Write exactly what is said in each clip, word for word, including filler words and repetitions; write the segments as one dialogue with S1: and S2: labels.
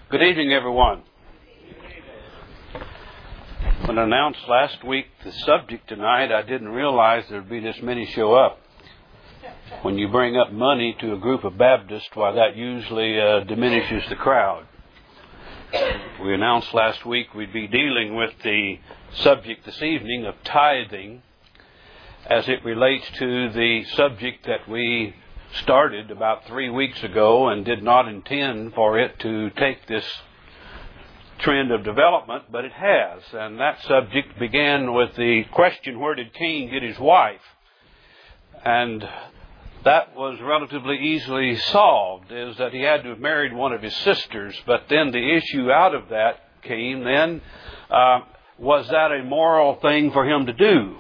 S1: Good evening, everyone. When I announced last week the subject tonight, I didn't realize there would be this many show up. When you bring up money to a group of Baptists, why, that usually uh, diminishes the crowd. We announced last week we'd be dealing with the subject this evening of tithing as it relates to the subject that we started about three weeks ago and did not intend for it to take this trend of development, but it has. And that subject began with the question, where did Cain get his wife? And that was relatively easily solved, is that he had to have married one of his sisters. But then the issue out of that came then, uh, was that a moral thing for him to do?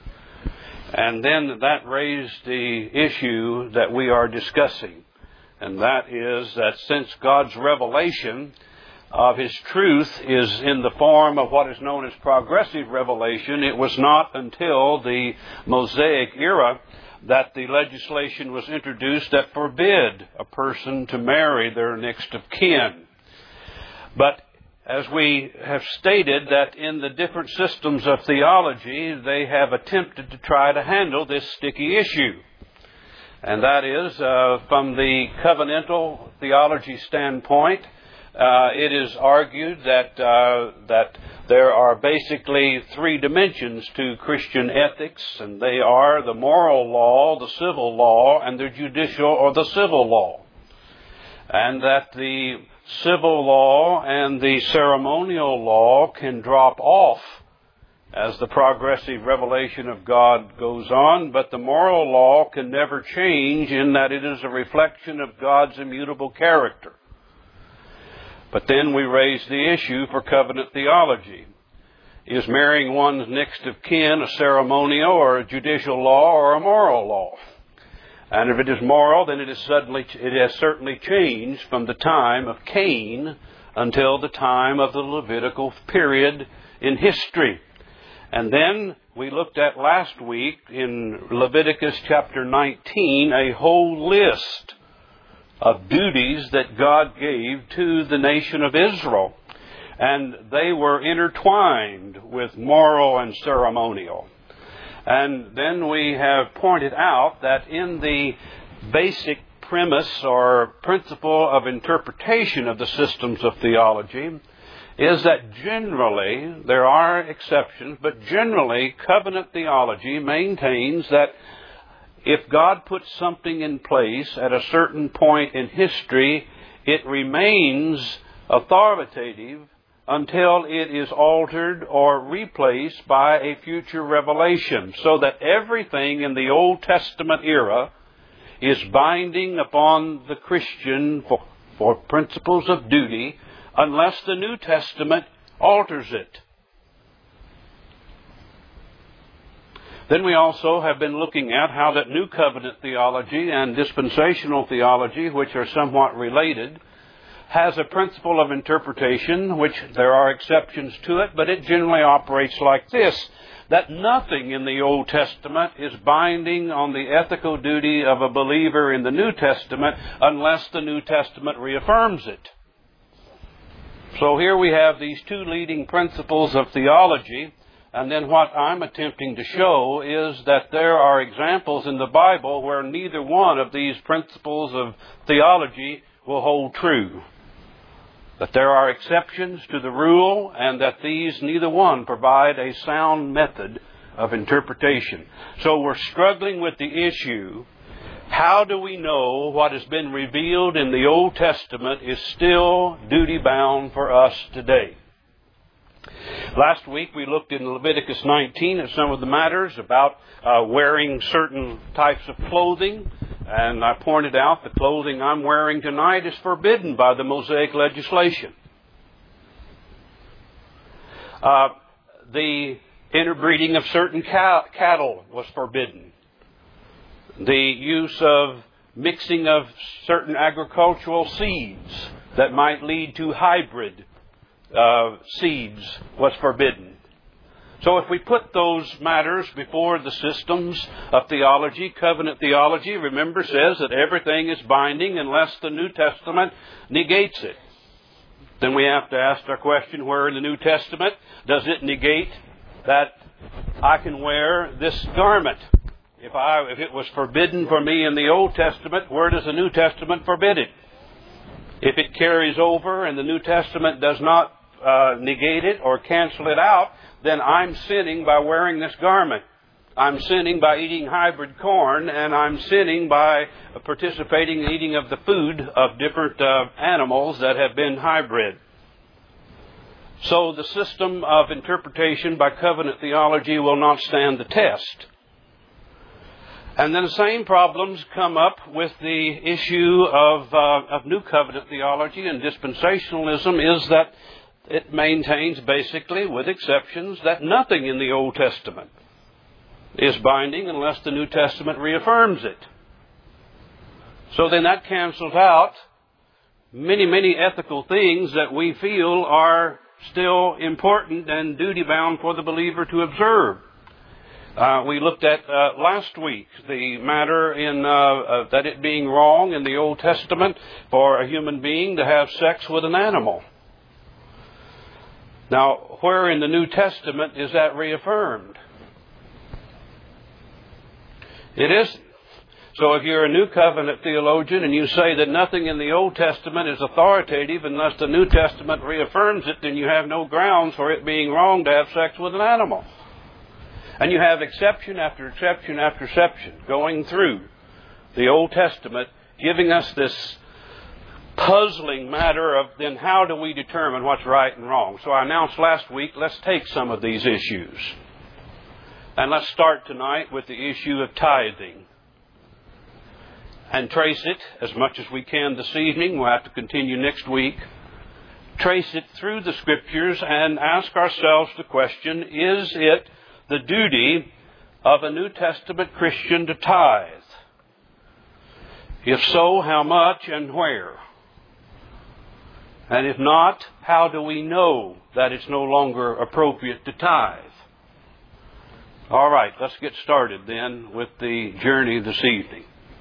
S1: And then that raised the issue that we are discussing. And that is that since God's revelation of His truth is in the form of what is known as progressive revelation, it was not until the Mosaic era that the legislation was introduced that forbid a person to marry their next of kin. But as we have stated, that in the different systems of theology, they have attempted to try to handle this sticky issue. And that is, uh, from the covenantal theology standpoint, uh, it is argued that uh, that there are basically three dimensions to Christian ethics, and they are the moral law, the civil law, and the judicial or the civil law. And that the civil law and the ceremonial law can drop off as the progressive revelation of God goes on, but the moral law can never change in that it is a reflection of God's immutable character. But then we raise the issue for covenant theology. Is marrying one's next of kin a ceremonial or a judicial law or a moral law? And if it is moral, then it is suddenly it has certainly changed from the time of Cain until the time of the Levitical period in history. And then we looked at last week in Leviticus chapter nineteen a whole list of duties that God gave to the nation of Israel. And they were intertwined with moral and ceremonial. And then we have pointed out that in the basic premise or principle of interpretation of the systems of theology is that generally, there are exceptions, but generally covenant theology maintains that if God puts something in place at a certain point in history, it remains authoritative until it is altered or replaced by a future revelation, so that everything in the Old Testament era is binding upon the Christian for, for principles of duty, unless the New Testament alters it. Then we also have been looking at how that New Covenant theology and dispensational theology, which are somewhat related, has a principle of interpretation, which there are exceptions to it, but it generally operates like this, that nothing in the Old Testament is binding on the ethical duty of a believer in the New Testament unless the New Testament reaffirms it. So here we have these two leading principles of theology, and then what I'm attempting to show is that there are examples in the Bible where neither one of these principles of theology will hold true. That there are exceptions to the rule, and that these, neither one, provide a sound method of interpretation. So we're struggling with the issue, how do we know what has been revealed in the Old Testament is still duty-bound for us today? Last week we looked in Leviticus nineteen at some of the matters about uh, wearing certain types of clothing. And I pointed out the clothing I'm wearing tonight is forbidden by the Mosaic legislation. Uh, the interbreeding of certain ca- cattle was forbidden. The use of mixing of certain agricultural seeds that might lead to hybrid uh, seeds was forbidden. So if we put those matters before the systems of theology, covenant theology, remember, says that everything is binding unless the New Testament negates it. Then we have to ask our question, where in the New Testament does it negate that I can wear this garment? If I, if it was forbidden for me in the Old Testament, where does the New Testament forbid it? If it carries over and the New Testament does not uh, negate it or cancel it out, then I'm sinning by wearing this garment. I'm sinning by eating hybrid corn, and I'm sinning by participating in eating of the food of different uh, animals that have been hybrid. So the system of interpretation by covenant theology will not stand the test. And then the same problems come up with the issue of, uh, of New Covenant theology and dispensationalism, is that it maintains basically, with exceptions, that nothing in the Old Testament is binding unless the New Testament reaffirms it. So then that cancels out many, many ethical things that we feel are still important and duty-bound for the believer to observe. Uh, we looked at uh, last week the matter in uh, uh, that it being wrong in the Old Testament for a human being to have sex with an animal. Now, where in the New Testament is that reaffirmed? It isn't. So if you're a New Covenant theologian and you say that nothing in the Old Testament is authoritative unless the New Testament reaffirms it, then you have no grounds for it being wrong to have sex with an animal. And you have exception after exception after exception going through the Old Testament, giving us this puzzling matter of then how do we determine what's right and wrong. So I announced last week, let's take some of these issues. And let's start tonight with the issue of tithing. And trace it as much as we can this evening. We'll have to continue next week. Trace it through the Scriptures and ask ourselves the question, is it the duty of a New Testament Christian to tithe? If so, how much and where? And if not, how do we know that it's no longer appropriate to tithe? All right, let's get started then with the journey this evening.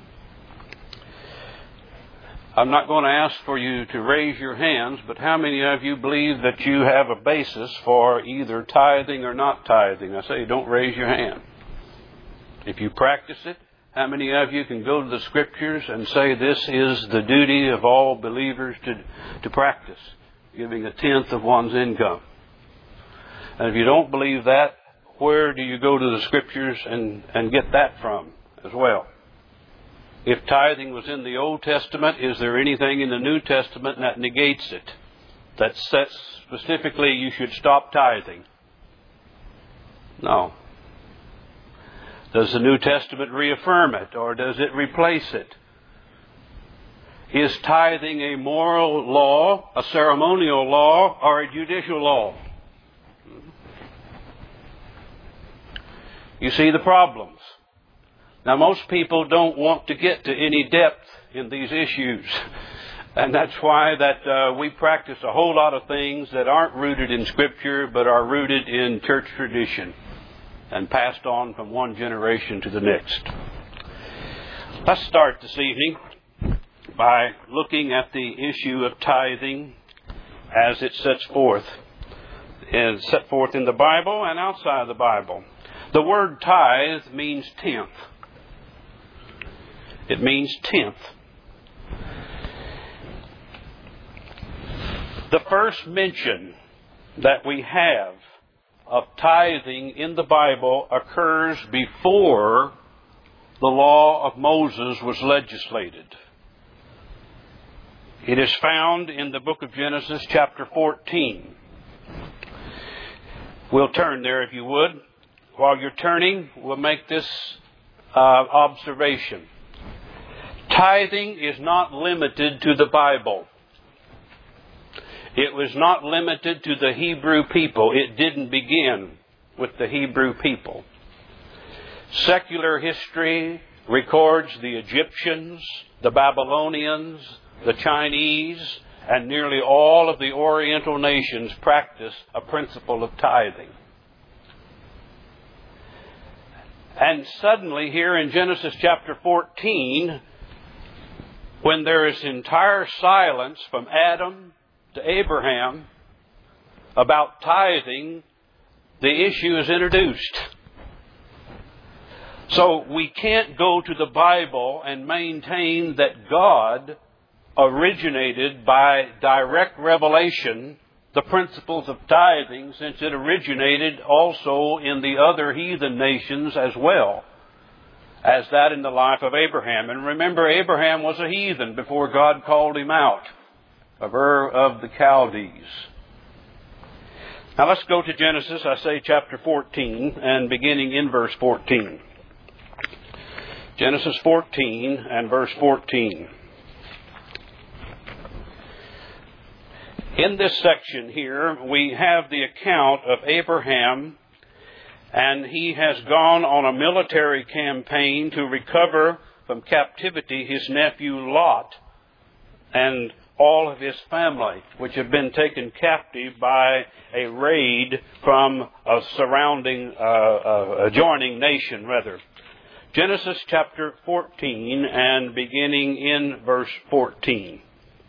S1: I'm not going to ask for you to raise your hands, but how many of you believe that you have a basis for either tithing or not tithing? I say don't raise your hand. If you practice it, how many of you can go to the Scriptures and say this is the duty of all believers to, to practice, giving a tenth of one's income? And if you don't believe that, where do you go to the Scriptures and, and get that from as well? If tithing was in the Old Testament, is there anything in the New Testament that negates it? That says specifically you should stop tithing? No. Does the New Testament reaffirm it, or does it replace it? Is tithing a moral law, a ceremonial law, or a judicial law? You see the problems. Now, most people don't want to get to any depth in these issues. And that's why that uh, we practice a whole lot of things that aren't rooted in Scripture, but are rooted in church tradition and passed on from one generation to the next. Let's start this evening by looking at the issue of tithing as it sets forth, and set forth in the Bible and outside the Bible. The word tithe means tenth. It means tenth. The first mention that we have of tithing in the Bible occurs before the law of Moses was legislated. It is found in the book of Genesis, chapter fourteen. We'll turn there if you would. While you're turning, we'll make this uh, observation. Tithing is not limited to the Bible. It was not limited to the Hebrew people. It didn't begin with the Hebrew people. Secular history records the Egyptians, the Babylonians, the Chinese, and nearly all of the Oriental nations practice a principle of tithing. And suddenly here in Genesis chapter fourteen, when there is entire silence from Adam to Abraham about tithing, the issue is introduced. So we can't go to the Bible and maintain that God originated by direct revelation the principles of tithing, since it originated also in the other heathen nations as well as that in the life of Abraham. And remember, Abraham was a heathen before God called him out of Ur of the Chaldees. Now let's go to Genesis, I say chapter fourteen, and beginning in verse fourteen. Genesis fourteen and verse fourteen. In this section here, we have the account of Abraham, and he has gone on a military campaign to recover from captivity his nephew Lot and all of his family, which have been taken captive by a raid from a surrounding, uh, uh, adjoining nation, rather. Genesis chapter fourteen and beginning in verse fourteen.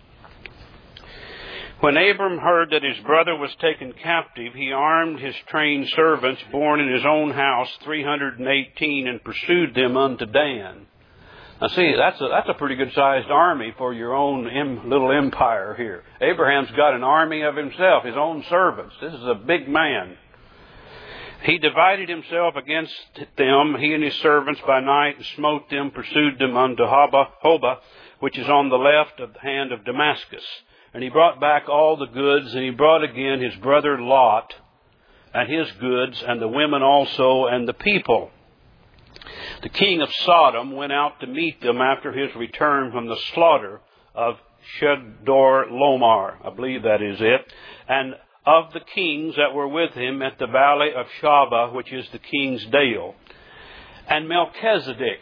S1: When Abram heard that his brother was taken captive, he armed his trained servants born in his own house, three hundred eighteen, and pursued them unto Dan. Now see, that's a, that's a pretty good-sized army for your own em, little empire here. Abraham's got an army of himself, his own servants. This is a big man. He divided himself against them, he and his servants, by night, and smote them, pursued them unto Hobah, Hobah, which is on the left of the hand of Damascus. And he brought back all the goods, and he brought again his brother Lot, and his goods, and the women also, and the people. The king of Sodom went out to meet them after his return from the slaughter of Chedorlaomer, I believe that is it, and of the kings that were with him at the valley of Shaveh, which is the king's dale. And Melchizedek,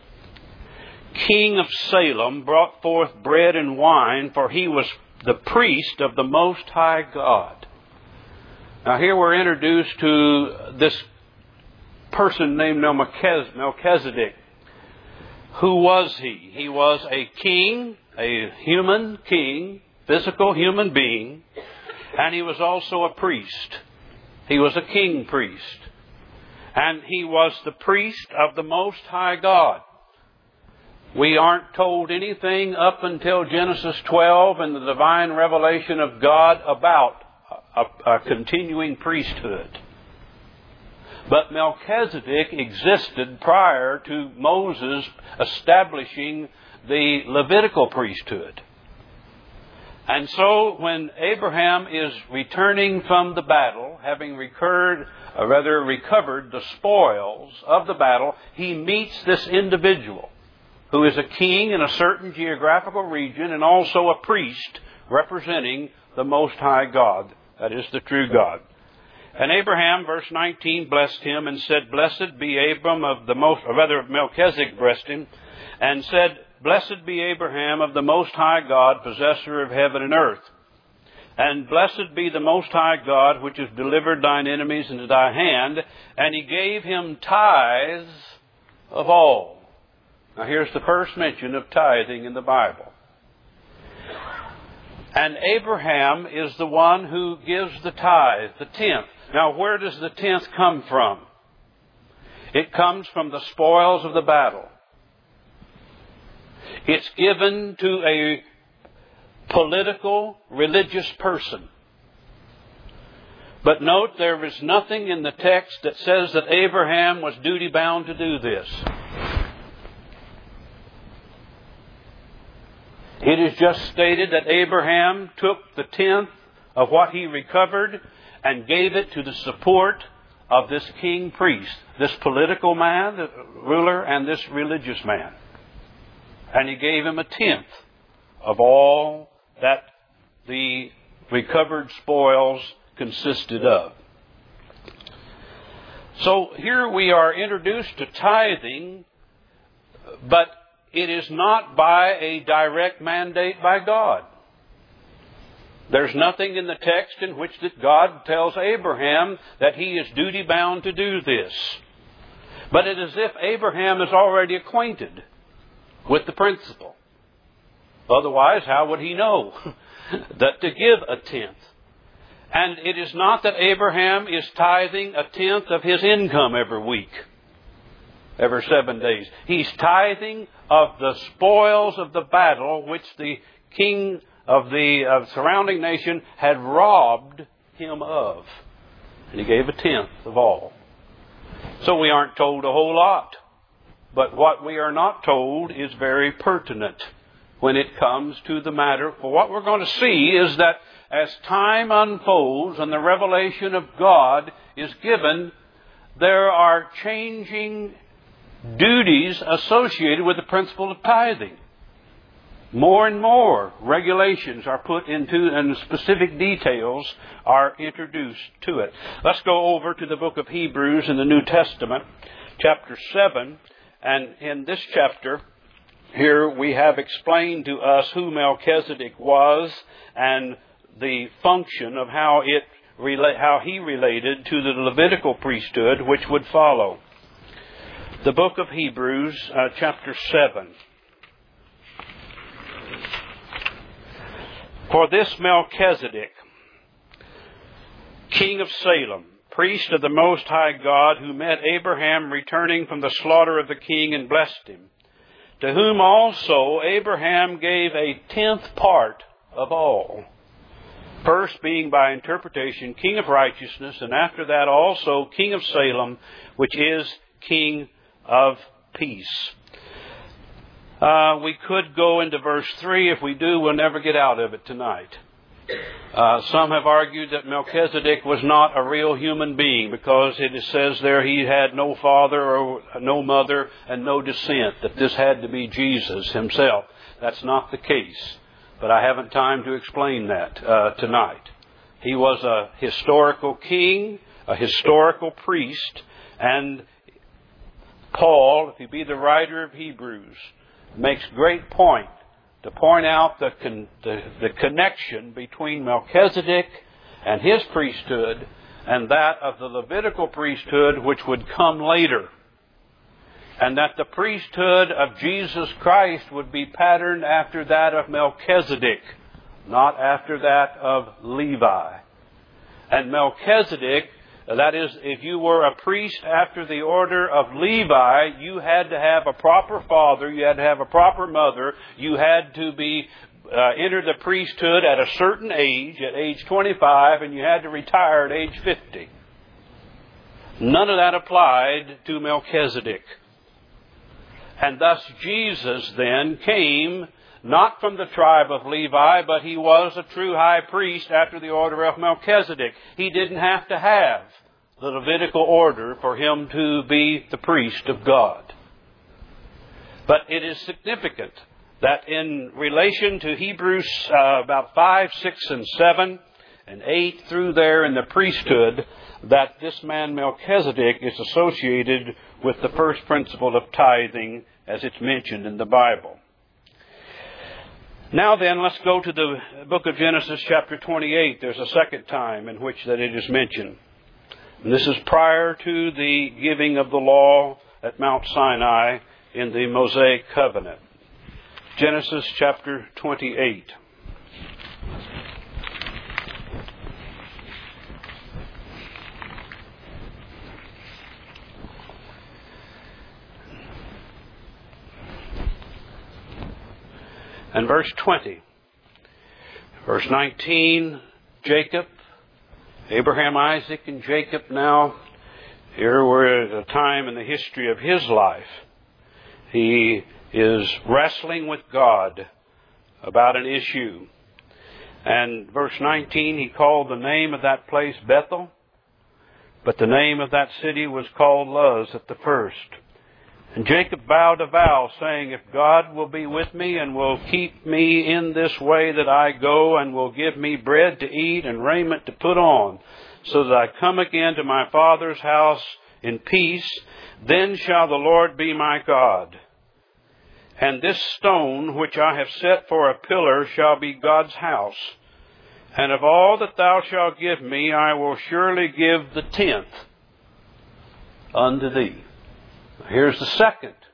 S1: king of Salem, brought forth bread and wine, for he was the priest of the Most High God. Now here we're introduced to this person named Melchizedek. Who was he? He was a king, a human king, physical human being, and he was also a priest. He was a king priest. And he was the priest of the Most High God. We aren't told anything up until Genesis twelve and the divine revelation of God about a, a continuing priesthood. But Melchizedek existed prior to Moses establishing the Levitical priesthood. And so when Abraham is returning from the battle, having recurred, or rather recovered the spoils of the battle, he meets this individual who is a king in a certain geographical region and also a priest representing the Most High God, that is the true God. And Abraham, verse nineteen, blessed him and said, Blessed be Abram of the most, or rather Melchizedek blessed him, and said, Blessed be Abraham of the Most High God, possessor of heaven and earth. And blessed be the Most High God, which has delivered thine enemies into thy hand. And he gave him tithes of all. Now here's the first mention of tithing in the Bible. And Abraham is the one who gives the tithe, the tenth. Now where does the tenth come from? It comes from the spoils of the battle. It's given to a political, religious person. But note, there is nothing in the text that says that Abraham was duty-bound to do this. It is just stated that Abraham took the tenth of what he recovered and gave it to the support of this king priest, this political man, the ruler, and this religious man. And he gave him a tenth of all that the recovered spoils consisted of. So here we are introduced to tithing, but it is not by a direct mandate by God. There's nothing in the text in which that God tells Abraham that he is duty-bound to do this. But it is as if Abraham is already acquainted with the principle. Otherwise, how would he know that to give a tenth. And it is not that Abraham is tithing a tenth of his income every week, every seven days. He's tithing of the spoils of the battle which the king of the uh, surrounding nation had robbed him of. And he gave a tenth of all. So we aren't told a whole lot. But what we are not told is very pertinent when it comes to the matter. For what we're going to see is that as time unfolds and the revelation of God is given, there are changing duties associated with the principle of tithing. More and more regulations are put into, and specific details are introduced to it. Let's go over to the book of Hebrews in the New Testament, chapter seven. And in this chapter, here we have explained to us who Melchizedek was and the function of how it how he related to the Levitical priesthood, which would follow. The book of Hebrews, uh, chapter seven. For this Melchizedek, king of Salem, priest of the Most High God, who met Abraham returning from the slaughter of the king and blessed him, to whom also Abraham gave a tenth part of all. First being by interpretation king of righteousness, and after that also king of Salem, which is king of peace. Uh, we could go into verse three. If we do, we'll never get out of it tonight. Uh, some have argued that Melchizedek was not a real human being because it says there he had no father or no mother and no descent, that this had to be Jesus himself. That's not the case, but I haven't time to explain that uh, tonight. He was a historical king, a historical priest, and Paul, if he be the writer of Hebrews, makes great point to point out the, con- the, the connection between Melchizedek and his priesthood and that of the Levitical priesthood which would come later. And that the priesthood of Jesus Christ would be patterned after that of Melchizedek, not after that of Levi. And Melchizedek, that is, if you were a priest after the order of Levi, you had to have a proper father, you had to have a proper mother, you had to be uh, enter the priesthood at a certain age, at age twenty-five, and you had to retire at age fifty. None of that applied to Melchizedek. And thus Jesus then came not from the tribe of Levi, but he was a true high priest after the order of Melchizedek. He didn't have to have the Levitical order for him to be the priest of God. But it is significant that in relation to Hebrews uh, about five, six, and seven, and eight through there in the priesthood, that this man Melchizedek is associated with the first principle of tithing as it's mentioned in the Bible. Now then, let's go to the book of Genesis chapter twenty-eight. There's a second time in which that it is mentioned. And this is prior to the giving of the law at Mount Sinai in the Mosaic covenant. Genesis chapter twenty-eight. And verse twenty. Verse nineteen, Jacob, Abraham, Isaac, and Jacob now. Here we're at a time in the history of his life. He is wrestling with God about an issue. And verse nineteen, he called the name of that place Bethel, but the name of that city was called Luz at the first. And Jacob vowed a vow, saying, if God will be with me and will keep me in this way that I go, and will give me bread to eat and raiment to put on, so that I come again to my father's house in peace, then shall the Lord be my God. And this stone which I have set for a pillar shall be God's house. And of all that thou shalt give me, I will surely give the tenth unto thee. Here's the second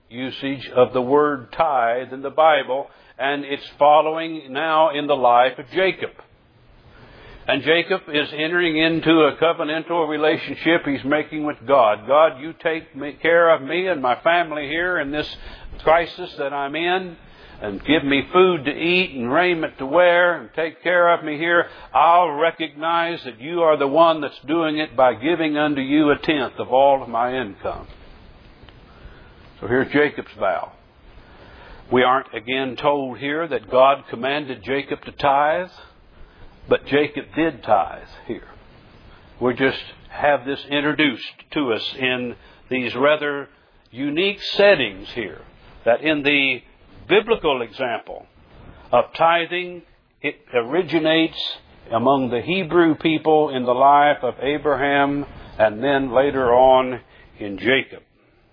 S1: usage of the word tithe in the Bible, and it's following now in the life of Jacob. And Jacob is entering into a covenantal relationship he's making with God. God, you take me, care of me and my family here in this crisis that I'm in, and give me food to eat and raiment to wear, and take care of me here. I'll recognize that you are the one that's doing it by giving unto you a tenth of all of my income. So here's Jacob's vow. We aren't again told here that God commanded Jacob to tithe, but Jacob did tithe here. We just have this introduced to us in these rather unique settings here. That in the biblical example of tithing, it originates among the Hebrew people in the life of Abraham and then later on in Jacob.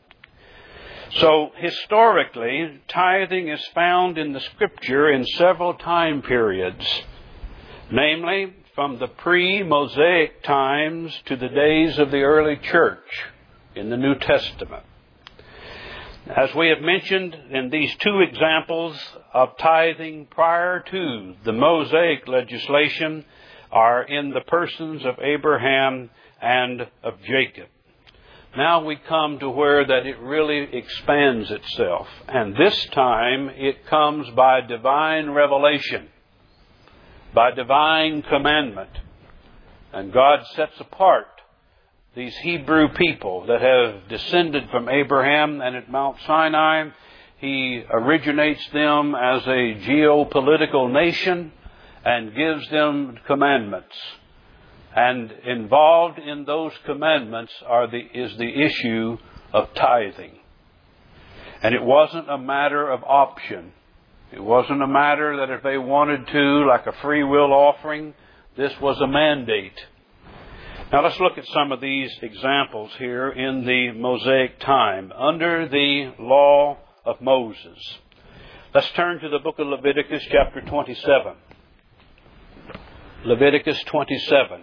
S1: So historically, tithing is found in the Scripture in several time periods. Namely, from the pre-Mosaic times to the days of the early church in the New Testament. As we have mentioned in these two examples of tithing prior to the Mosaic legislation are in the persons of Abraham and of Jacob. Now we come to where that it really expands itself. And this time it comes by divine revelation, by divine commandment. And God sets apart these Hebrew people that have descended from Abraham, and at Mount Sinai He originates them as a geopolitical nation and gives them commandments. And involved in those commandments are the, is the issue of tithing. And it wasn't a matter of option. It wasn't a matter that if they wanted to, like a free will offering, this was a mandate. Now let's look at some of these examples here in the Mosaic time, under the law of Moses. Let's turn to the book of Leviticus chapter twenty-seven. Leviticus twenty-seven.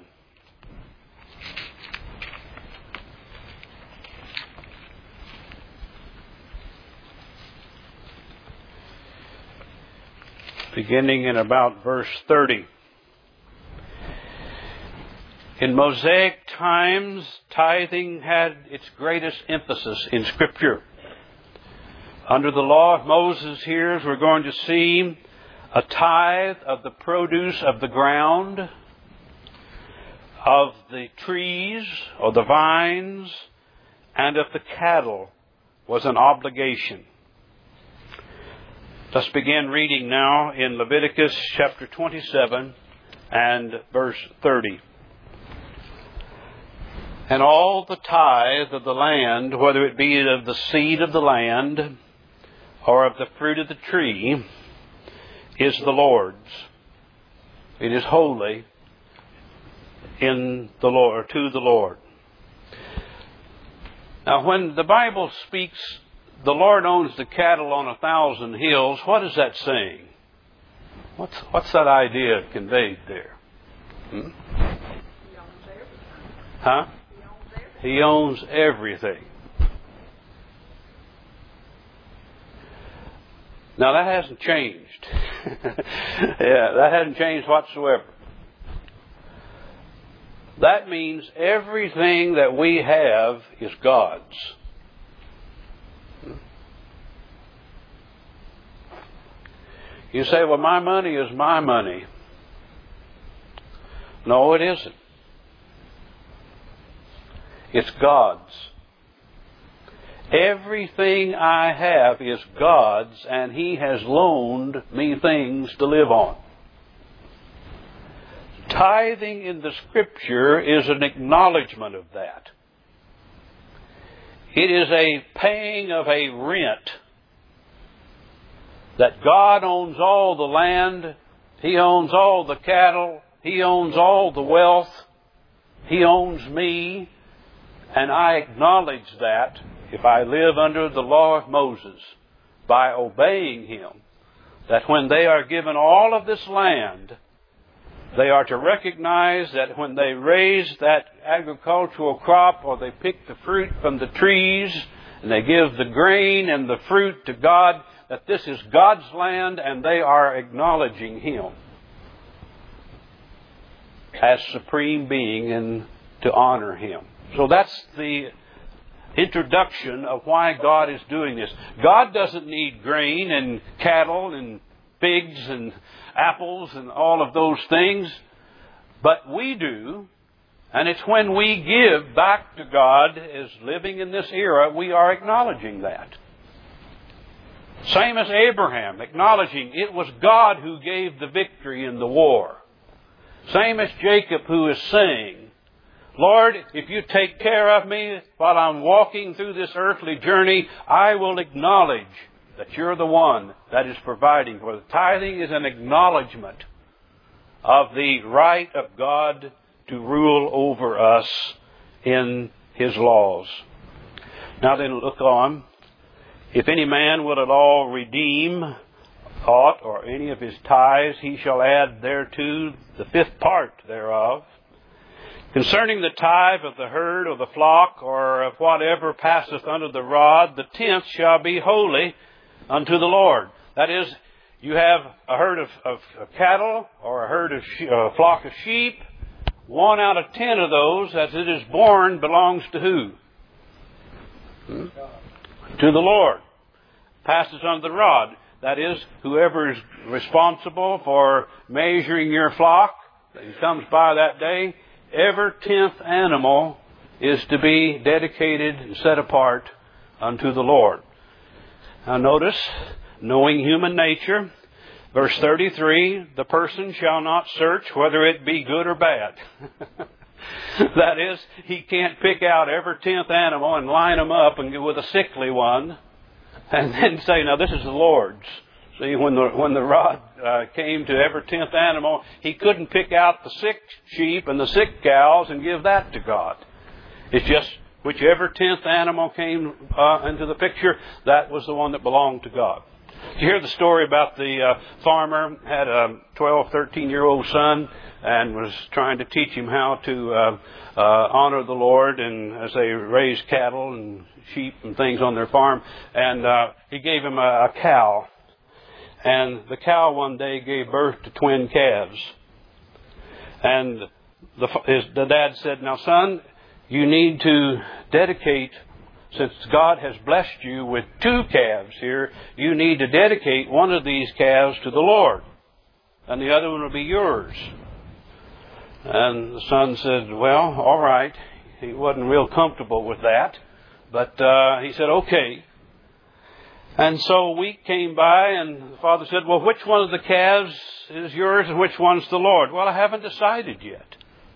S1: Beginning in about verse thirty. In Mosaic times, tithing had its greatest emphasis in Scripture. Under the law of Moses here, we're going to see a tithe of the produce of the ground, of the trees or the vines, and of the cattle was an obligation. Let's begin reading now in Leviticus chapter twenty-seven and verse thirty. And all the tithe of the land, whether it be of the seed of the land or of the fruit of the tree, is the Lord's. It is holy in the Lord, to the Lord. Now, when the Bible speaks, the Lord owns the cattle on a thousand hills, what is that saying? What's what's that idea conveyed there? Hmm? Huh? He owns everything. Now that hasn't changed. Yeah, that hasn't changed whatsoever. That means everything that we have is God's. You say, well, my money is my money. No, it isn't. It's God's. Everything I have is God's, and He has loaned me things to live on. Tithing in the Scripture is an acknowledgement of that. It is a paying of a rent. That God owns all the land, He owns all the cattle, He owns all the wealth, He owns me. And I acknowledge that if I live under the law of Moses, by obeying Him, that when they are given all of this land, they are to recognize that when they raise that agricultural crop or they pick the fruit from the trees and they give the grain and the fruit to God, that this is God's land, and they are acknowledging Him as supreme being and to honor Him. So that's the introduction of why God is doing this. God doesn't need grain and cattle and pigs and apples and all of those things, but we do. And it's when we give back to God as living in this era, we are acknowledging that. Same as Abraham, acknowledging it was God who gave the victory in the war. Same as Jacob, who is saying, Lord, if you take care of me while I'm walking through this earthly journey, I will acknowledge that you're the one that is providing. For the tithing is an acknowledgement of the right of God to rule over us in His laws. Now then, look on. If any man will at all redeem aught or any of his tithes, he shall add thereto the fifth part thereof. Concerning the tithe of the herd or the flock or of whatever passeth under the rod, the tenth shall be holy unto the Lord. That is, you have a herd of, of, of cattle or a herd of she- a flock of sheep. One out of ten of those, as it is born, belongs to who? Hmm? To the Lord. Passes under the rod. That is, whoever is responsible for measuring your flock, he comes by that day, every tenth animal is to be dedicated and set apart unto the Lord. Now notice, knowing human nature, verse thirty-three, the person shall not search whether it be good or bad. That is, he can't pick out every tenth animal and line them up and go with a sickly one and then say, now this is the Lord's. See, when the when the rod uh, came to every tenth animal, he couldn't pick out the sick sheep and the sick cows and give that to God. It's just whichever tenth animal came uh, into the picture, that was the one that belonged to God. You hear the story about the uh, farmer had a twelve, thirteen-year-old son and was trying to teach him how to uh, uh, honor the Lord, and as they raised cattle and sheep and things on their farm. And uh, he gave him a, a cow. And the cow one day gave birth to twin calves. And the, his, the dad said, now son, you need to dedicate, since God has blessed you with two calves here, you need to dedicate one of these calves to the Lord. And the other one will be yours. And the son said, well, all right. He wasn't real comfortable with that. But uh, he said, okay. And so a week came by, and the father said, well, which one of the calves is yours and which one's the Lord? Well, I haven't decided yet.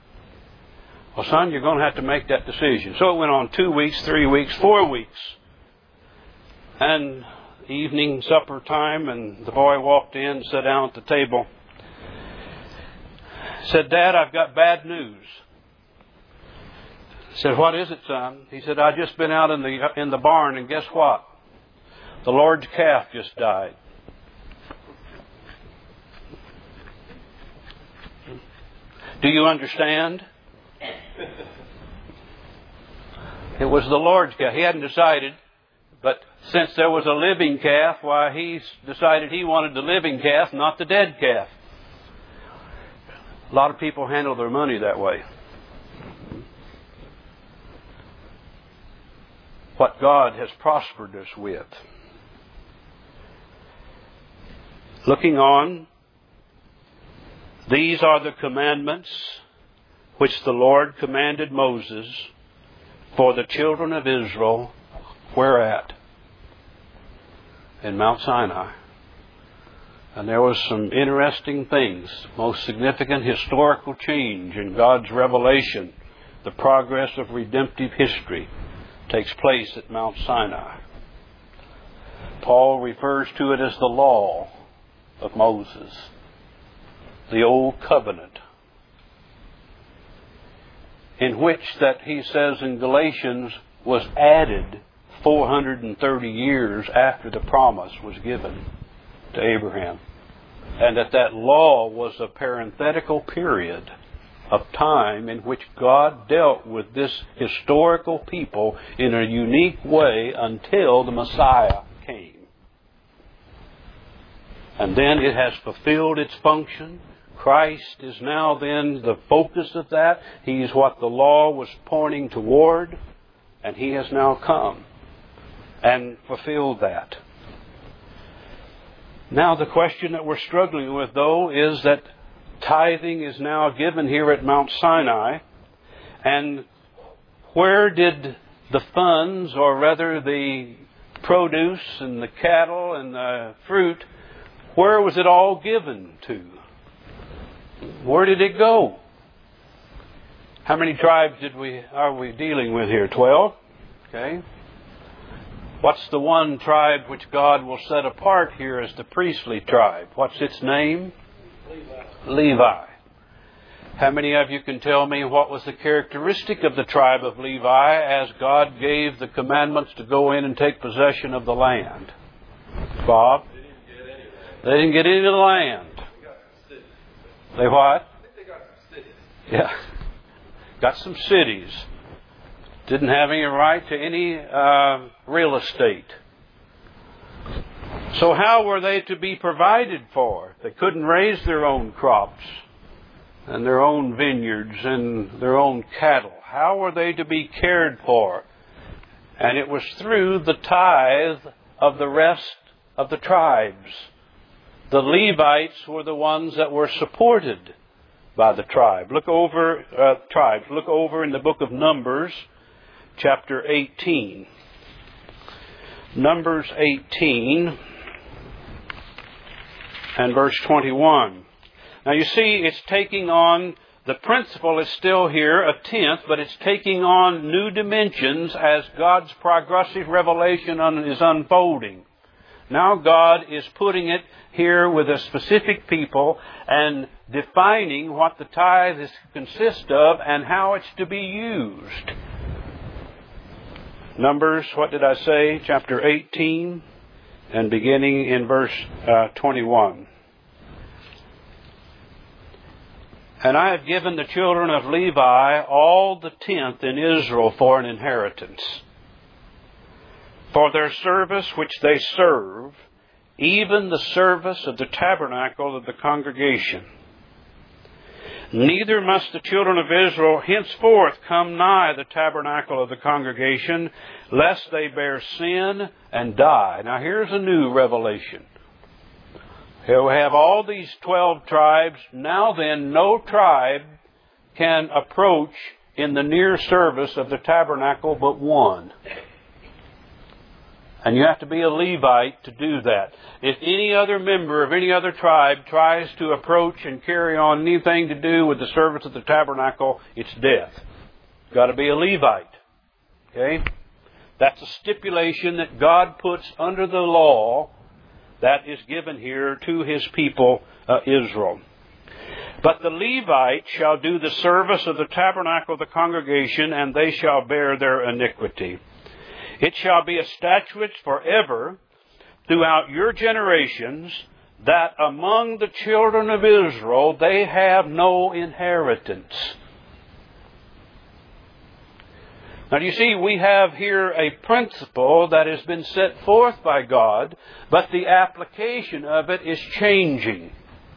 S1: Well, son, you're going to have to make that decision. So it went on two weeks, three weeks, four weeks. And evening supper time, and the boy walked in and sat down at the table. Said, Dad, I've got bad news. I said, what is it, son? He said, I've just been out in the in the barn, and guess what? The Lord's calf just died. Do you understand? It was the Lord's calf. He hadn't decided, but since there was a living calf, why, he decided he wanted the living calf, not the dead calf. A lot of people handle their money that way. What God has prospered us with. Looking on, these are the commandments which the Lord commanded Moses for the children of Israel. Where at? In Mount Sinai. And there was some interesting things, most significant historical change in God's revelation. The progress of redemptive history takes place at Mount Sinai. Paul refers to it as the law of Moses, the old covenant, in which that he says in Galatians was added four hundred thirty years after the promise was given to Abraham. And that that law was a parenthetical period of time in which God dealt with this historical people in a unique way until the Messiah came. And then it has fulfilled its function. Christ is now then the focus of that. He is what the law was pointing toward, and He has now come and fulfilled that. Now the question that we're struggling with, though, is that tithing is now given here at Mount Sinai. And where did the funds, or rather the produce and the cattle and the fruit, where was it all given to? Where did it go? How many tribes did we are we dealing with here? Twelve? Okay. What's the one tribe which God will set apart here as the priestly tribe? What's its name? Levi. Levi. How many of you can tell me what was the characteristic of the tribe of Levi as God gave the commandments to go in and take possession of the land? Bob? They didn't get any, they didn't get any of the land. They got some cities. They what? I think they got some cities. Yeah. Got some cities. Didn't have any right to any uh, real estate. So how were they to be provided for? They couldn't raise their own crops and their own vineyards and their own cattle. How were they to be cared for? And it was through the tithe of the rest of the tribes. The Levites were the ones that were supported by the tribe. Look over uh, tribes. Look over in the book of Numbers, chapter eighteen. Numbers eighteen and verse twenty-one. Now you see, it's taking on, the principle is still here, a tenth, but it's taking on new dimensions as God's progressive revelation is unfolding. Now God is putting it here with a specific people and defining what the tithe is consist of and how it's to be used. Numbers, what did I say? Chapter eighteen and beginning in verse uh, twenty-one. And I have given the children of Levi all the tenth in Israel for an inheritance, for their service which they serve, even the service of the tabernacle of the congregation. Neither must the children of Israel henceforth come nigh the tabernacle of the congregation, lest they bear sin and die. Now here's a new revelation. Here we have all these twelve tribes. Now then, no tribe can approach in the near service of the tabernacle but one. And you have to be a Levite to do that. If any other member of any other tribe tries to approach and carry on anything to do with the service of the tabernacle, it's death. You've got to be a Levite. Okay? That's a stipulation that God puts under the law that is given here to His people, uh, Israel. But the Levites shall do the service of the tabernacle of the congregation, and they shall bear their iniquity. It shall be a statute forever throughout your generations that among the children of Israel they have no inheritance. Now, do you see, we have here a principle that has been set forth by God, but the application of it is changing.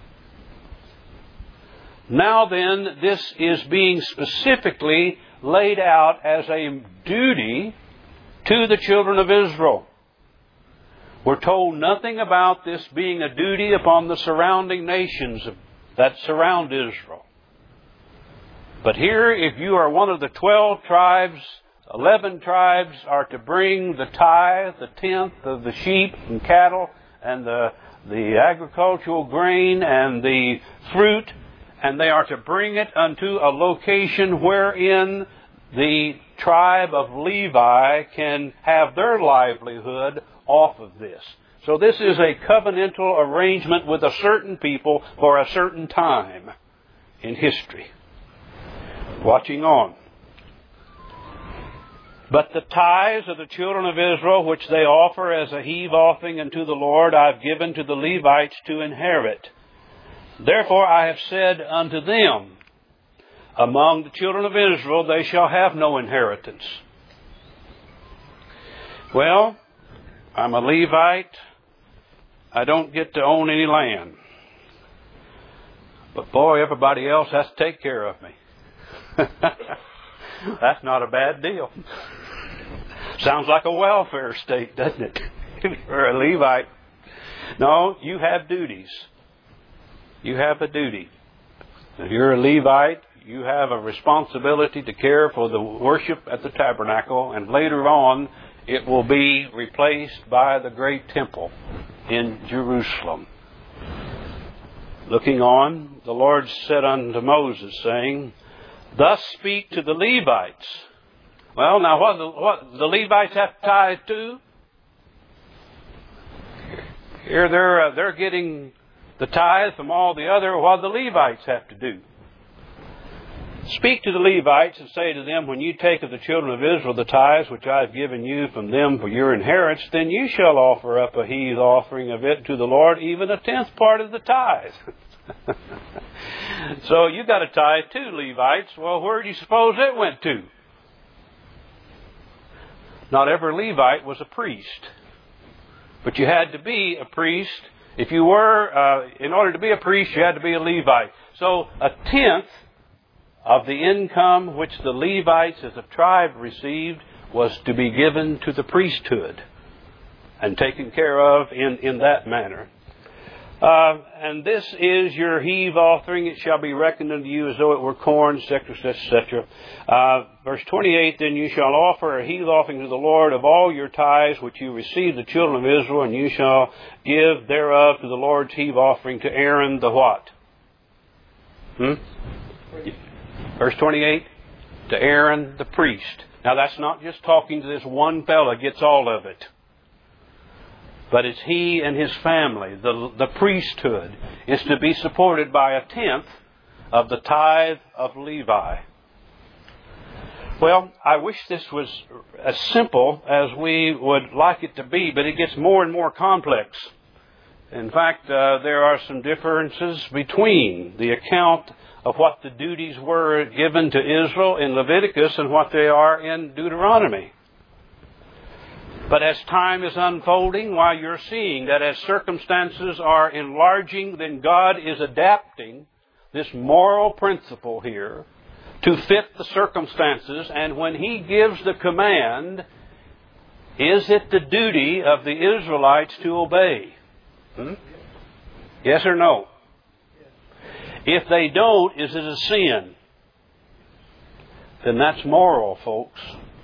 S1: Now then, this is being specifically laid out as a duty to the children of Israel. We're told nothing about this being a duty upon the surrounding nations that surround Israel. But here, if you are one of the twelve tribes, eleven tribes are to bring the tithe, the tenth of the sheep and cattle and the, the agricultural grain and the fruit, and they are to bring it unto a location wherein the tribe of Levi can have their livelihood off of this. So this is a covenantal arrangement with a certain people for a certain time in history. Watching on. But the tithes of the children of Israel, which they offer as a heave offering unto the Lord, I have given to the Levites to inherit. Therefore I have said unto them, Among the children of Israel they shall have no inheritance. Well, I'm a Levite. I don't get to own any land. But boy, everybody else has to take care of me. That's not a bad deal. Sounds like a welfare state, doesn't it? If you're a Levite. No, you have duties. You have a duty. If you're a Levite, you have a responsibility to care for the worship at the tabernacle, and later on it will be replaced by the great temple in Jerusalem. Looking on, the Lord said unto Moses, saying, Thus speak to the Levites. Well, now what the, what the Levites have to tithe to? Here they're uh, they're getting the tithe from all the other. What the Levites have to do? Speak to the Levites and say to them, When you take of the children of Israel the tithes which I have given you from them for your inheritance, then you shall offer up a heave offering of it to the Lord, even a tenth part of the tithe. So you got a tithe too, Levites. Well, where do you suppose it went to? Not every Levite was a priest, but you had to be a priest. If you were, uh, in order to be a priest, you had to be a Levite. So a tenth of the income which the Levites as a tribe received was to be given to the priesthood and taken care of in, in that manner. Uh, and this is your heave offering. It shall be reckoned unto you as though it were corn, et cetera, et cetera. Uh, verse twenty-eight, Then you shall offer a heave offering to the Lord of all your tithes which you receive the children of Israel, and you shall give thereof to the Lord's heave offering to Aaron the what? Hmm? Verse twenty-eight, to Aaron the priest. Now that's not just talking to this one fella gets all of it. But it's he and his family. The, the priesthood is to be supported by a tenth of the tithe of Levi. Well, I wish this was as simple as we would like it to be, but it gets more and more complex. In fact, uh, there are some differences between the account of what the duties were given to Israel in Leviticus and what they are in Deuteronomy. But as time is unfolding, while you're seeing that as circumstances are enlarging, then God is adapting this moral principle here to fit the circumstances. And when He gives the command, is it the duty of the Israelites to obey? Hmm? Yes or no? If they don't, is it a sin? Then that's moral, folks.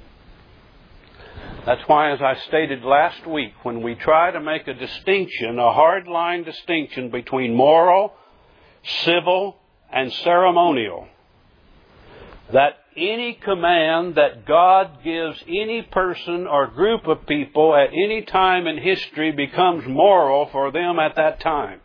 S1: That's why, as I stated last week, when we try to make a distinction, a hard-line distinction between moral, civil, and ceremonial, that any command that God gives any person or group of people at any time in history becomes moral for them at that time.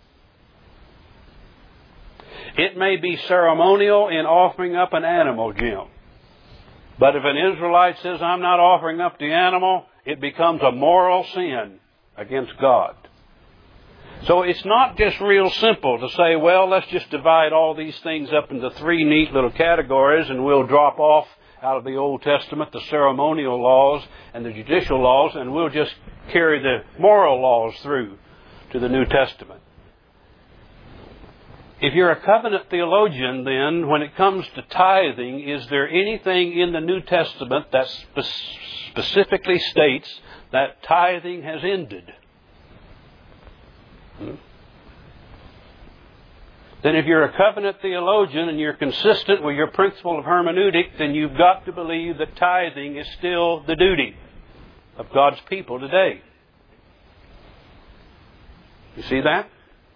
S1: It may be ceremonial in offering up an animal, Jim. But if an Israelite says, I'm not offering up the animal, it becomes a moral sin against God. So it's not just real simple to say, well, let's just divide all these things up into three neat little categories and we'll drop off out of the Old Testament the ceremonial laws and the judicial laws and we'll just carry the moral laws through to the New Testament. If you're a covenant theologian, then, when it comes to tithing, is there anything in the New Testament that spe- specifically states that tithing has ended? Hmm? Then if you're a covenant theologian and you're consistent with your principle of hermeneutic, then you've got to believe that tithing is still the duty of God's people today. You see that?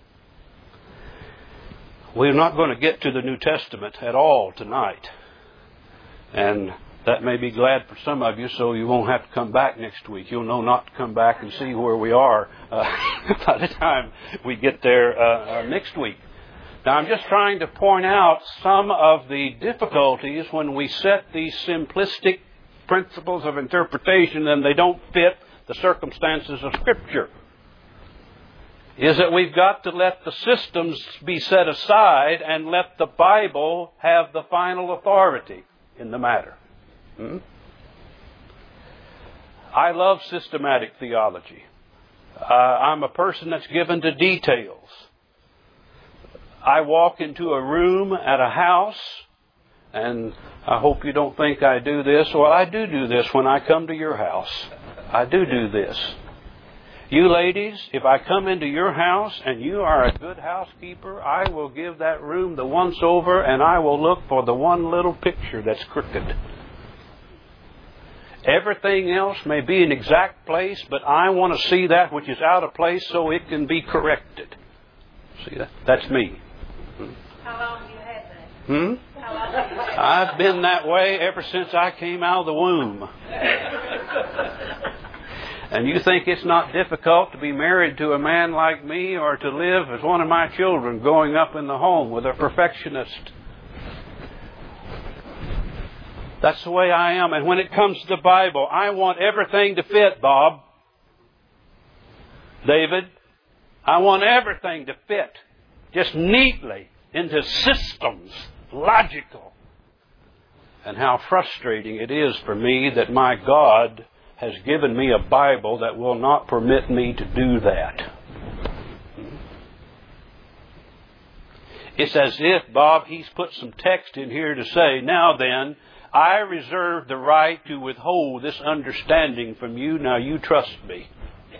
S1: We're not going to get to the New Testament at all tonight. And that may be glad for some of you, so you won't have to come back next week. You'll know not to come back and see where we are uh, by the time we get there uh, uh, next week. Now, I'm just trying to point out some of the difficulties when we set these simplistic principles of interpretation and they don't fit the circumstances of Scripture. is that we've got to let the systems be set aside and let the Bible have the final authority in the matter. Hmm? I love systematic theology. Uh, I'm a person that's given to details. I walk into a room at a house, and I hope you don't think I do this. Well, I do do this when I come to your house. I do do this. You ladies, if I come into your house and you are a good housekeeper, I will give that room the once over, and I will look for the one little picture that's crooked. Everything else may be in exact place, but I want to see that which is out of place so it can be corrected. See that? That's me.
S2: How long have you had that?
S1: Hmm?
S2: How long have you had that?
S1: I've been that way ever since I came out of the womb. And you think it's not difficult to be married to a man like me or to live as one of my children growing up in the home with a perfectionist. That's the way I am. And when it comes to the Bible, I want everything to fit, Bob. David, I want everything to fit just neatly into systems, logical. And how frustrating it is for me that my God has given me a Bible that will not permit me to do that. It's as if, Bob, He's put some text in here to say, now then, I reserve the right to withhold this understanding from you. Now you trust me.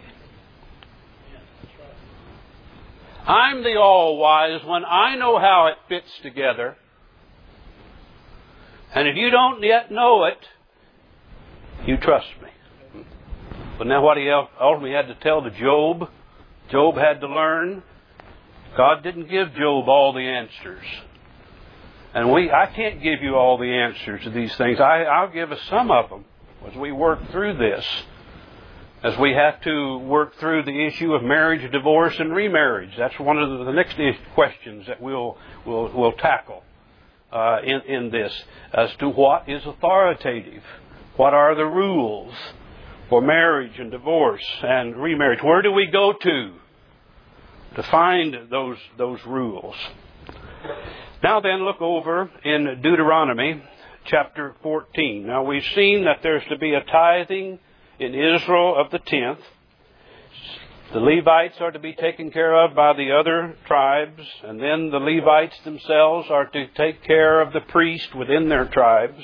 S1: I'm the all-wise one. I know how it fits together. And if you don't yet know it, you trust me. But now what he ultimately had to tell to Job, Job had to learn, God didn't give Job all the answers. And we, I can't give you all the answers to these things. I, I'll give us some of them as we work through this. As we have to work through the issue of marriage, divorce, and remarriage. That's one of the next questions that we'll, we'll, we'll tackle uh, in, in this. As to what is authoritative. What are the rules for marriage and divorce and remarriage? Where do we go to to find those those rules? Now then, look over in Deuteronomy chapter fourteen. Now we've seen that there's to be a tithing in Israel of the tenth. The Levites are to be taken care of by the other tribes, and then the Levites themselves are to take care of the priest within their tribes.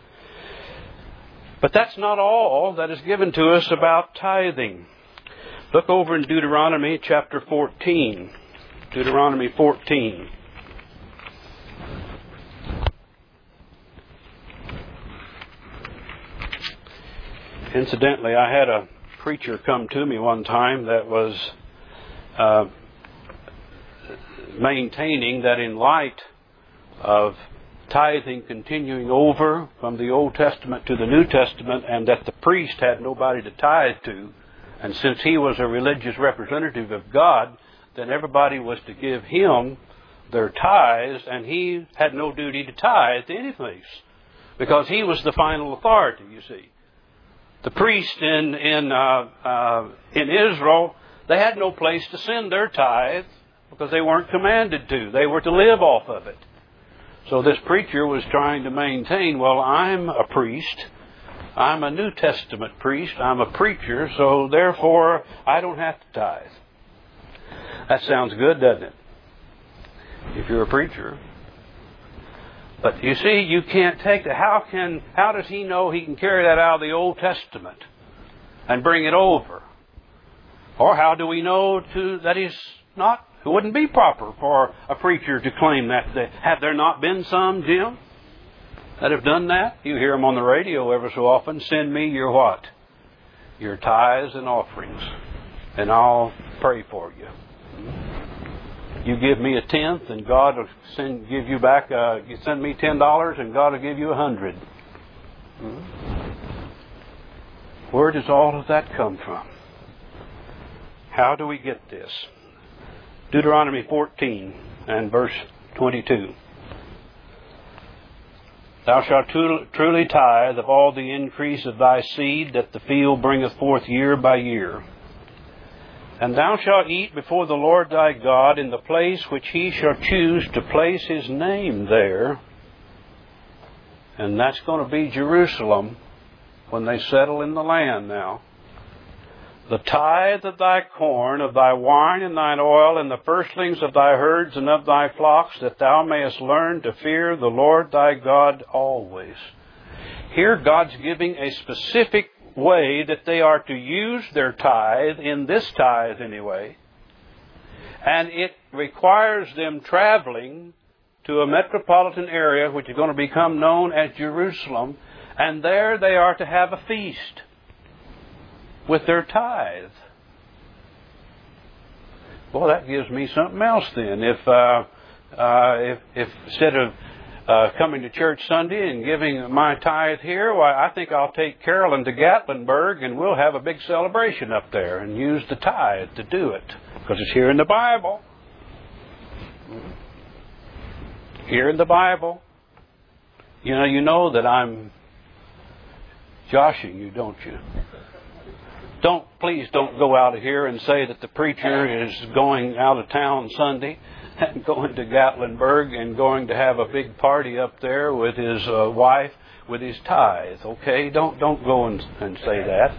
S1: But that's not all that is given to us about tithing. Look over in Deuteronomy chapter fourteen. Deuteronomy fourteen. Incidentally, I had a preacher come to me one time that was uh, maintaining that in light of tithing continuing over from the Old Testament to the New Testament, and that the priest had nobody to tithe to, and since he was a religious representative of God, then everybody was to give him their tithes, and he had no duty to tithe to any place, because he was the final authority, you see. The priest in in uh, uh, in Israel, they had no place to send their tithe because they weren't commanded to. They were to live off of it. So this preacher was trying to maintain, well, I'm a priest. I'm a New Testament priest. I'm a preacher, so therefore I don't have to tithe. That sounds good, doesn't it? If you're a preacher. But you see, you can't take that. How can, how does he know he can carry that out of the Old Testament and bring it over? Or how do we know to, that he's not, it wouldn't be proper for a preacher to claim that? Have there not been some, Jim, that have done that? You hear them on the radio ever so often. Send me your what? Your tithes and offerings, and I'll pray for you. You give me a tenth, and God will send give you back. Uh, you send me ten dollars, and God will give you a hundred. Where does all of that come from? How do we get this? Deuteronomy fourteen and verse twenty-two. Thou shalt truly tithe of all the increase of thy seed that the field bringeth forth year by year. And thou shalt eat before the Lord thy God in the place which he shall choose to place his name there. And that's going to be Jerusalem when they settle in the land now. The tithe of thy corn, of thy wine and thine oil, and the firstlings of thy herds and of thy flocks, that thou mayest learn to fear the Lord thy God always. Here God's giving a specific way that they are to use their tithe, in this tithe anyway. And it requires them traveling to a metropolitan area which is going to become known as Jerusalem. And there they are to have a feast with their tithe. Boy, that gives me something else then. If, uh, uh, if, if instead of uh, coming to church Sunday and giving my tithe here, why, I think I'll take Carolyn to Gatlinburg and we'll have a big celebration up there and use the tithe to do it. Because it's here in the Bible. Here in the Bible. You know, you know that I'm joshing you, don't you? Don't, please don't go out of here and say that the preacher is going out of town Sunday and going to Gatlinburg and going to have a big party up there with his uh, wife with his tithe. Okay? Don't don't go and, and say that.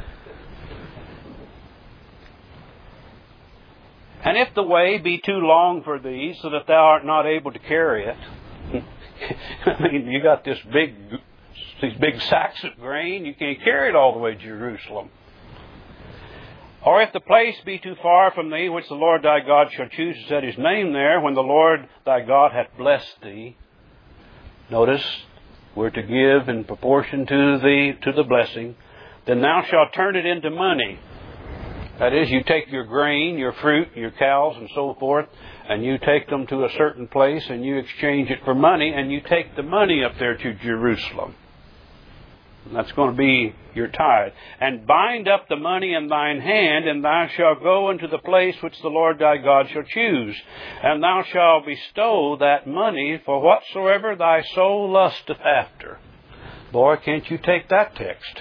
S1: And if the way be too long for thee, so that thou art not able to carry it, I mean, you got this big, these big sacks of grain, you can't carry it all the way to Jerusalem. Or if the place be too far from thee, which the Lord thy God shall choose to set his name there, when the Lord thy God hath blessed thee. Notice, we're to give in proportion to the, to the blessing. Then thou shalt turn it into money. That is, you take your grain, your fruit, your cows, and so forth, and you take them to a certain place, and you exchange it for money, and you take the money up there to Jerusalem. And that's going to be your tithe. And bind up the money in thine hand, and thou shalt go into the place which the Lord thy God shall choose. And thou shalt bestow that money for whatsoever thy soul lusteth after. Boy, can't you take that text?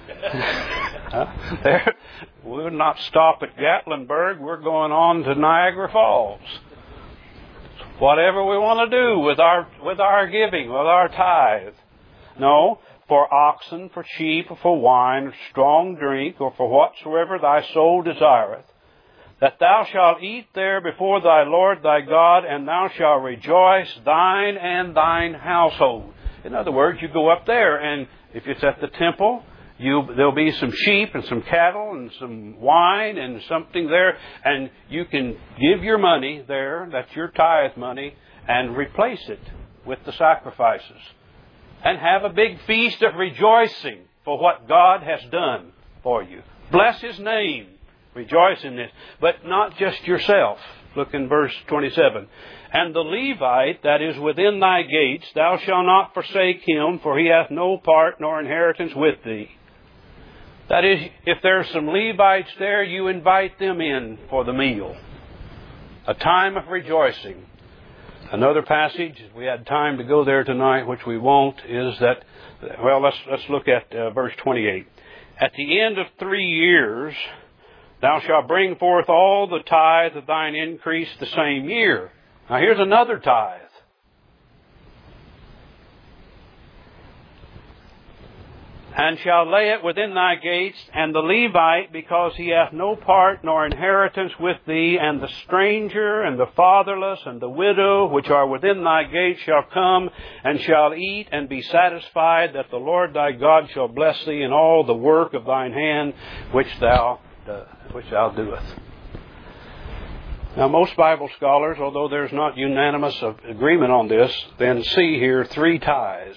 S1: there, we'll not stop at Gatlinburg. We're going on to Niagara Falls. Whatever we want to do with our with our giving, with our tithe. No, for oxen, for sheep, or for wine, or strong drink, or for whatsoever thy soul desireth, that thou shalt eat there before thy Lord thy God, and thou shalt rejoice, thine and thine household. In other words, you go up there, and if it's at the temple, You, there'll be some sheep and some cattle and some wine and something there, and you can give your money there, that's your tithe money, and replace it with the sacrifices. And have a big feast of rejoicing for what God has done for you. Bless His name. Rejoice in this. But not just yourself. Look in verse twenty-seven. And the Levite that is within thy gates, thou shalt not forsake him, for he hath no part nor inheritance with thee. That is, if there's some Levites there, you invite them in for the meal. A time of rejoicing. Another passage, if we had time to go there tonight, which we won't, is that, well, let's let's look at uh, verse twenty-eight. At the end of three years, thou shalt bring forth all the tithe of thine increase the same year. Now here's another tithe. And shall lay it within thy gates, and the Levite, because he hath no part nor inheritance with thee, and the stranger, and the fatherless, and the widow, which are within thy gates, shall come, and shall eat, and be satisfied, that the Lord thy God shall bless thee in all the work of thine hand, which thou, uh, which thou doest. Now, most Bible scholars, although there's not unanimous agreement on this, then see here three tithes.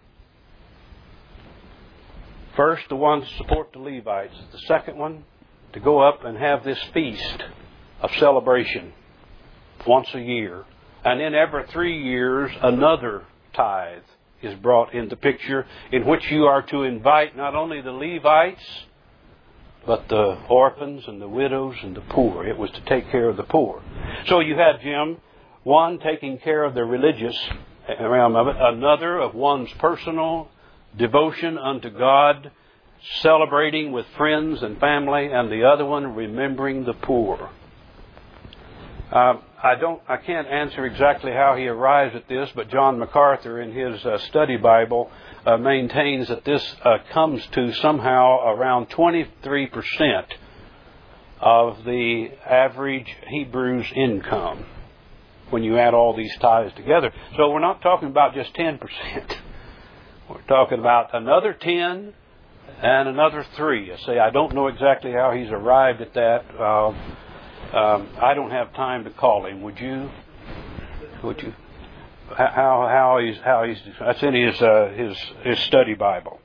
S1: First, the one to support the Levites. The second one, to go up and have this feast of celebration once a year. And then every three years, another tithe is brought in the picture, in which you are to invite not only the Levites, but the orphans and the widows and the poor. It was to take care of the poor. So you have, Jim, one taking care of the religious realm of it, another of one's personal devotion unto God celebrating with friends and family, and the other one remembering the poor. Uh, I don't, I can't answer exactly how he arrives at this, but John MacArthur in his uh, study Bible uh, maintains that this uh, comes to somehow around twenty-three percent of the average Hebrew's income when you add all these tithes together. So we're not talking about just ten percent. We're talking about another ten and another three. I say I don't know exactly how he's arrived at that. Uh, um, I don't have time to call him. Would you? Would you? How how he's how he's that's in his uh, his his study Bible.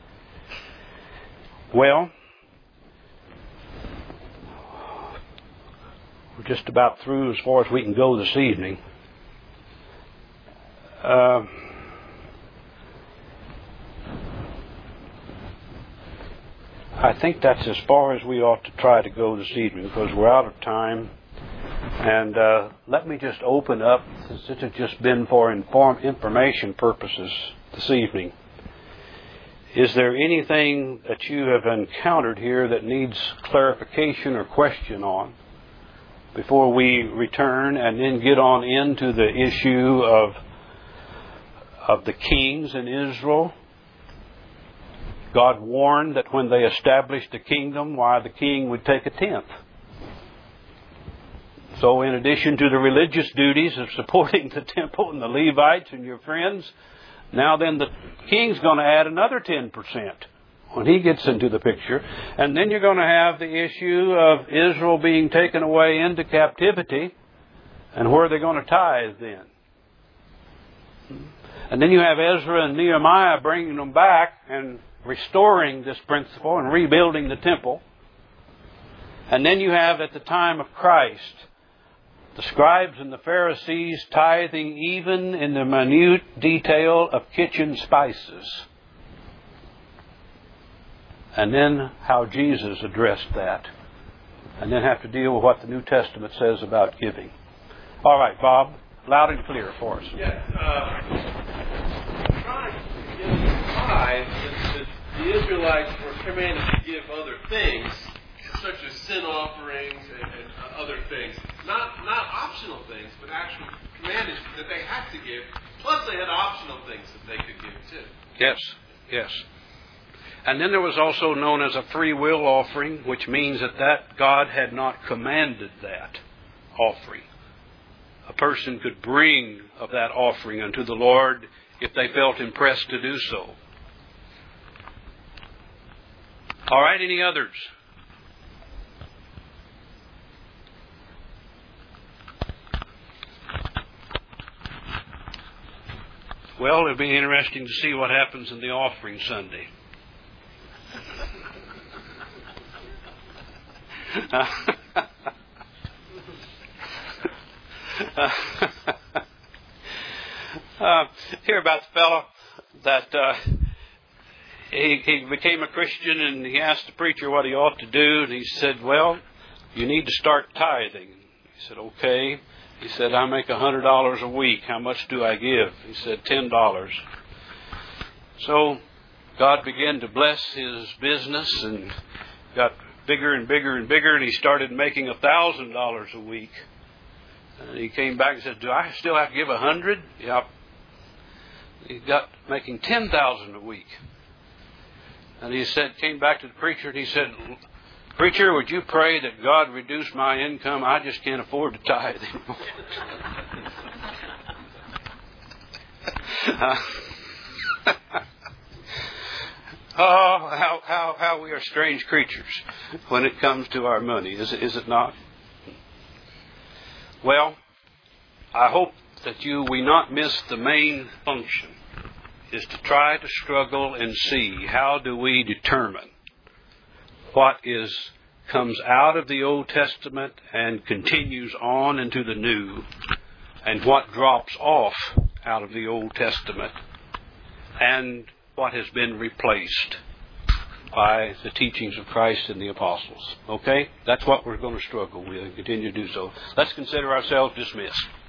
S1: Well, we're just about through as far as we can go this evening. Uh, I think that's as far as we ought to try to go this evening because we're out of time. And uh, let me just open up, since it has just been for inform, information purposes this evening. Is there anything that you have encountered here that needs clarification or question on before we return and then get on into the issue of, of the kings in Israel? God warned that when they established the kingdom, why the king would take a tenth. So in addition to the religious duties of supporting the temple and the Levites and your friends, now then the king's going to add another ten percent when he gets into the picture. And then you're going to have the issue of Israel being taken away into captivity. And where are they going to tithe then? And then you have Ezra and Nehemiah bringing them back and restoring this principle and rebuilding the temple. And then you have at the time of Christ the scribes and the Pharisees tithing even in the minute detail of kitchen spices. And then how Jesus addressed that. And then have to deal with what the New Testament says about giving. All right, Bob, loud and clear for us.
S3: Yes. Uh, trying to give tithes, the Israelites were commanded to give other things, such as sin offerings and, and uh, other things. Not not optional things, but actual commanded that they had to give. Plus they had optional things that they could give too.
S1: Yes, yes. And then there was also known as a free will offering, which means that, that God had not commanded that offering. A person could bring of that offering unto the Lord if they felt impressed to do so. All right, any others? Well, it'll be interesting to see what happens in the offering Sunday. uh, hear about the fellow that uh, he, he became a Christian and he asked the preacher what he ought to do, and he said, well, you need to start tithing. He said, okay. He said, I make one hundred dollars a week. How much do I give? He said, ten dollars. So God began to bless his business and got bigger and bigger and bigger, and he started making one thousand dollars a week. And he came back and said, do I still have to give one hundred dollars? Yep. He got making ten thousand dollars a week. And he said, came back to the preacher and he said, preacher, would you pray that God reduce my income? I just can't afford to tithe anymore. uh, oh, how, how, how we are strange creatures when it comes to our money, is, is it not? Well, I hope that you we not miss the main function, is to try to struggle and see how do we determine what is comes out of the Old Testament and continues on into the New, and what drops off out of the Old Testament, and what has been replaced by the teachings of Christ and the apostles. Okay? That's what we're going to struggle with and continue to do so. Let's consider ourselves dismissed.